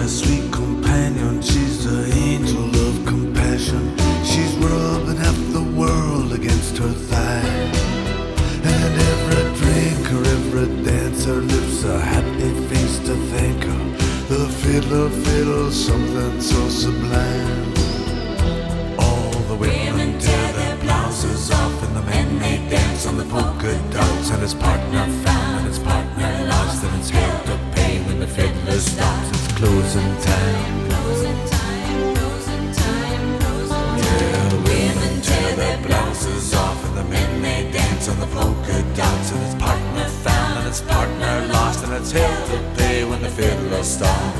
my sweet companion. She's the angel of compassion. She's rubbing half the world against her thigh. And every drinker, every dancer lifts a happy face to thank her. The fiddler fiddles something so sublime. All the women tear their blouses off, and the men they dance on the polka dots. And his partner found and his partner lost, and it's hell to pay when the fiddler stops. It's closing time. Closing time, closing time, closing time. Yeah, the women tear their blouses off, and the men they dance on the polka dots. And his partner found and his partner lost, and it's hell to pay when the fiddler stops.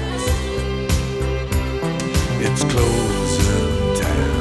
It's closing time.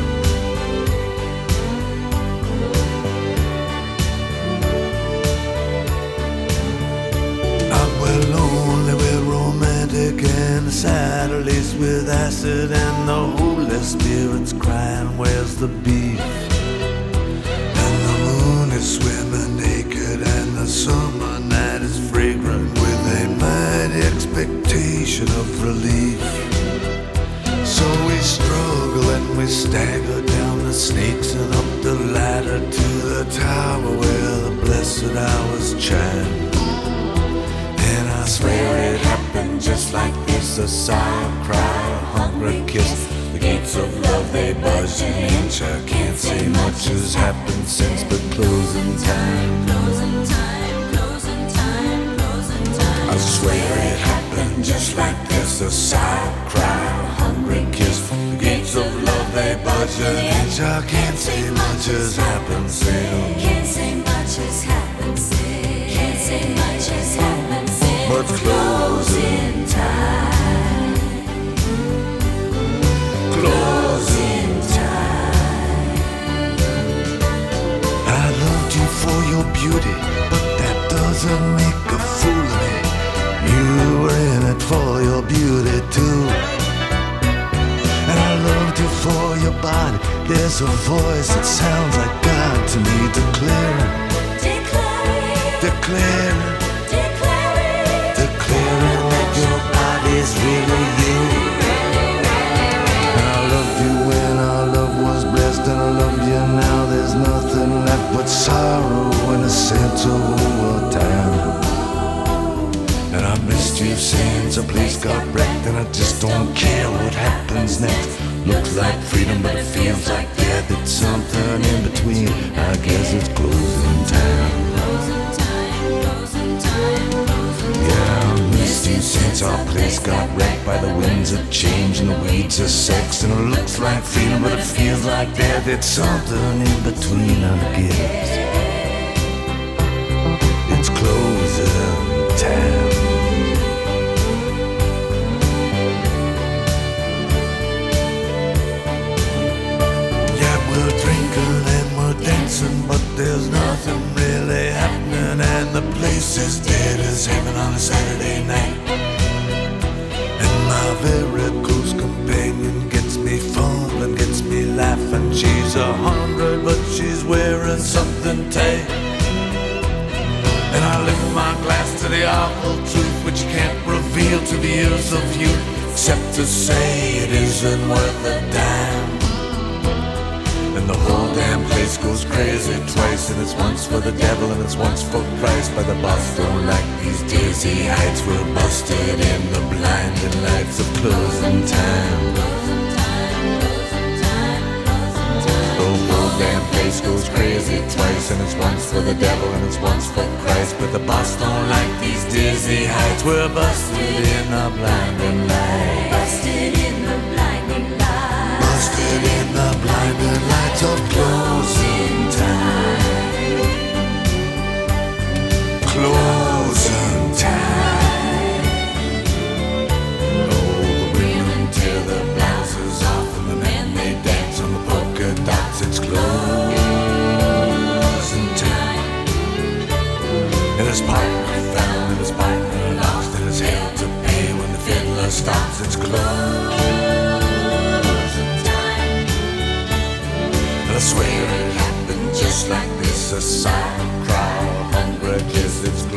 We're lonely, we're romantic, and the Saturdays with acid, and the Holy Spirit's crying, where's the beef? And the moon is swimming naked, and the summer night is fragrant with a mighty expectation of relief. So we struggle and we stagger down the snakes and up the ladder to the tower where the blessed hours chime. And I swear it happened just like this, a sigh, a cry, a hungry kiss. The gates of love, they budge an inch. I can't say much has happened since, but closing time. Closing time, closing time, closing time. I swear it happened just like this, a sigh, a cry, a hungry kiss. The gates of love, they budge an inch. I can't say much has happened since. Can't say much has happened since. Can't say much has happened since. But closing time. Closing time. I loved you for your beauty, but that doesn't make a fool of me. You were in it for your beauty too. And I loved you for your body. There's a voice that sounds like God to me, declaring, declaring, declaring that your body's really you. And I loved you when our love was blessed, and I love you now. There's nothing left but sorrow and a sense of overtime. And I missed you since a place got wrecked, and I just don't care what happens next. Looks like freedom, but it feels like death. It's something in between. I guess it's closing time. Closing time, closing time, closing time. Yeah, I missed you since our place got wrecked by the winds of change and the weeds of sex. And it looks like freedom, but it feels like death. It's something in between, I guess. It's closing time. Yeah, we're drinking and we're dancing, but there's nothing really happening, and the place is dead as heaven on a Saturday night. And my very close companion gets me fumbling, gets me laughing. She's 100, but she's wearing something tight. And I lift my glass to the awful truth, which you can't reveal to the ears of youth, except to say it isn't worth a dime. And the whole damn place goes crazy twice, and it's once for the devil and it's once for Christ. By the boss don't like these dizzy heights. We're busted in the blinding lights of closing time. Closing time, closing time, closing time. The whole damn place goes crazy twice, and it's once for the devil and it's once for Christ. But the boss don't like these dizzy heights. We're busted in the blinding lights. Busted in the blinding light. Busted in the blinding lights of closing time. Closing time. Oh, the women tear their blouses off, and the men they dance on the polka dots. It's closing time. And his partner found and his partner lost, and his hell to pay when the fiddler stops. It's closing time. And I swear it happened just like this, a sigh, a cry, a hungry kiss. It's